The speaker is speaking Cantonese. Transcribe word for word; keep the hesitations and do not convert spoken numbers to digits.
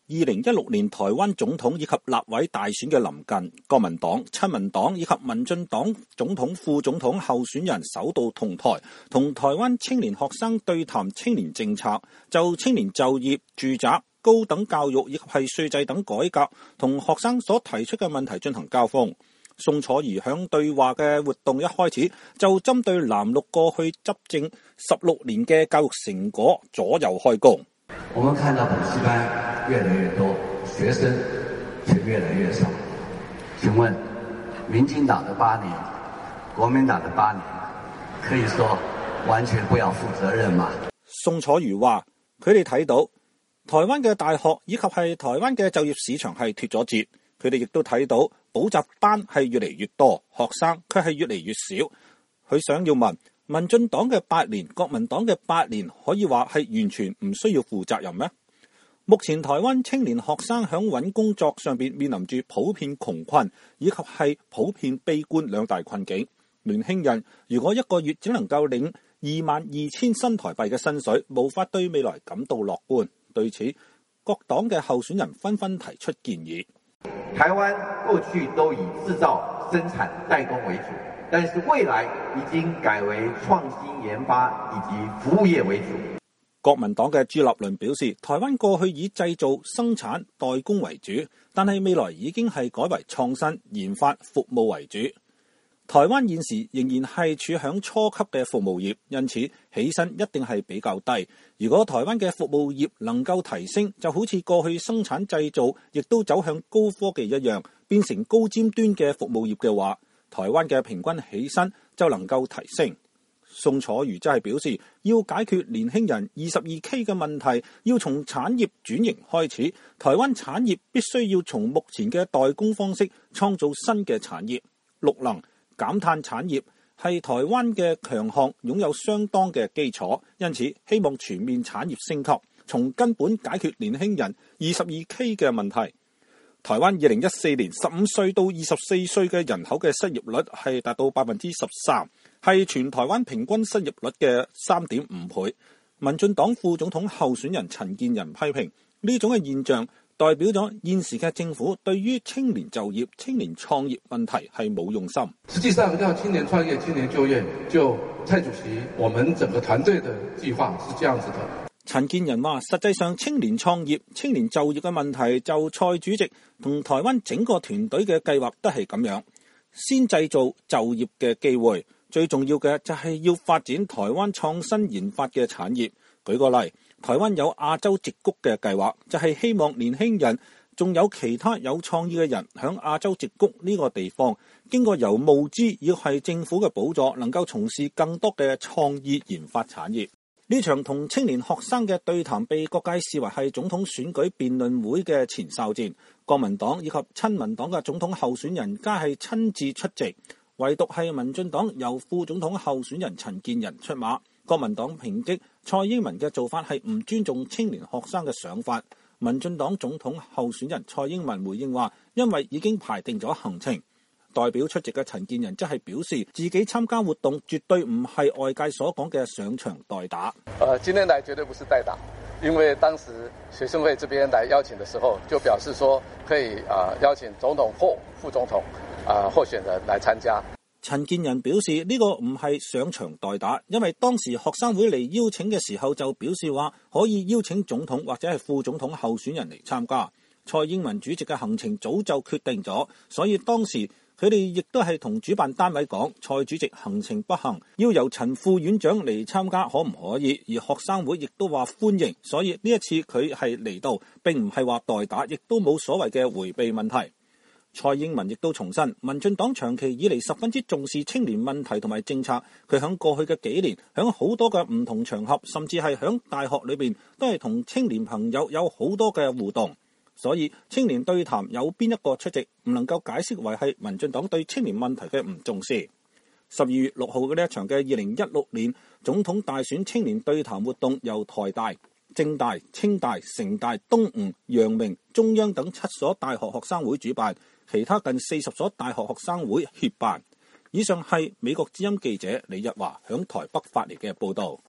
二零一六年台灣總統以及立委大選嘅臨近，國民黨、親民黨以及民進黨總統、副總統候選人首度同台，同台灣青年學生對談青年政策，就青年就業、住宅、高等教育以及係稅制等改革，同學生所提出嘅問題進行交鋒。宋楚瑜響對話嘅活動一開始就針對藍綠過去執政十六年嘅教育成果左右開弓。 我們看到補習班越來越多，學生卻越來越少。請問，民進黨的八年，國民黨的八年，可以說完全不要負責任嗎？ 宋楚瑜話：佢哋睇到台灣嘅大學以及係台灣嘅就業市場係脫咗節，佢哋亦都睇到補習班係越嚟越多，學生卻係越嚟越少。佢想要問，民進黨嘅八年，國民黨嘅八年，可以話係完全唔需要負責任咩？目前台灣青年學生響揾工作上邊面臨住普遍窮困以及係普遍悲觀兩大困境。年輕人如果一個月只能夠領二萬二千新台幣嘅薪水，無法對未來感到樂觀。對此，各黨嘅候選人紛紛提出建議。 台灣過去都以製造、生產、代工為主，但是未來已經改為創新研發以及服務業為主。 國民黨嘅朱立倫表示，台灣過去以製造、生產、代工為主，但係未來已經係改為創新、研發、服務為主。台灣現時仍然係處響初級嘅服務業，因此起薪一定係比較低。如果台灣嘅服務業能夠提升，就好似過去生產製造亦都走向高科技一樣，變成高尖端嘅服務業嘅話，台灣嘅平均起薪就能夠提升。宋楚瑜則係表示，要解決年輕人二十二 K 嘅問題，要從產業轉型開始。台灣產業必須要從目前嘅代工方式創造新嘅產業。綠能、減碳產業係台灣嘅強項，擁有相當嘅基礎，因此希望全面產業升級，從根本解決年輕人二十二 K 嘅問題。台灣二零一四年十五歲到二十四歲嘅人口嘅失業率係達到百分之十三，係全台灣平均失業率嘅三點五倍。民進黨副總統候選人陳建仁批評呢種嘅現象代表咗現時嘅政府對於青年就業、青年創業問題係冇用心。 實際上要青年創業、青年就業，就蔡主席我們整個團隊的計劃是這樣子的。 陳建仁話，實際上青年創業、青年就業嘅問題，就蔡主席同台灣整個團隊嘅計劃都係咁樣，先製造就業嘅機會，最重要嘅就係要發展台灣創新研發嘅產業。舉個例，台灣有亞洲矽谷嘅計劃，就係希望年輕人仲有其他有創意嘅人響亞洲矽谷呢個地方，經過由募資要係政府嘅補助，能夠從事更多嘅創意研發產業。呢場同青年學生嘅對談被各界視為係總統選舉辯論會嘅前哨戰，國民黨以及親民黨嘅總統候選人皆係親自出席，唯獨係民進黨由副總統候選人陳建仁出馬。國民黨抨擊蔡英文嘅做法係唔尊重青年學生嘅想法。民進黨總統候選人蔡英文回應話，因為已經排定咗行程。代表出席嘅陳建仁則係表示，自己參加活動絕對唔係外界所講嘅上場代打。 呃，今天來絕對不是代打，因為當時學生會這邊來邀請的時候，就表示說可以啊、呃、邀請總統或副總統啊、呃、候選人來參加。 陳建仁表示呢、這個唔係上場代打，因為當時學生會嚟邀請嘅時候就表示話可以邀請總統或者係副總統候選人嚟參加。蔡英文主席嘅行程早就決定咗，所以當時佢哋亦都係同主辦單位講，蔡主席行程不行，要由陳副院長嚟參加可唔可以？而學生會亦都話歡迎，所以呢一次佢係嚟到，並唔係話代打，亦都冇所謂嘅迴避問題。蔡英文亦都重申，民進黨長期以嚟十分之重視青年問題同埋政策。佢響過去嘅幾年，響好多嘅唔同場合，甚至係響大學裏邊，都係同青年朋友有好多嘅互動。所以青年對談有邊一個出席，唔能夠解釋為係民進黨對青年問題嘅唔重視。十二月六號嘅呢一場嘅二零一六年總統大選青年對談活動，由台大、政大、清大、成大、東吳、陽明、中央等七所大學學生會主辦，其他近四十所大學學生會協辦。以上係美國之音記者李日華響台北發嚟嘅報道。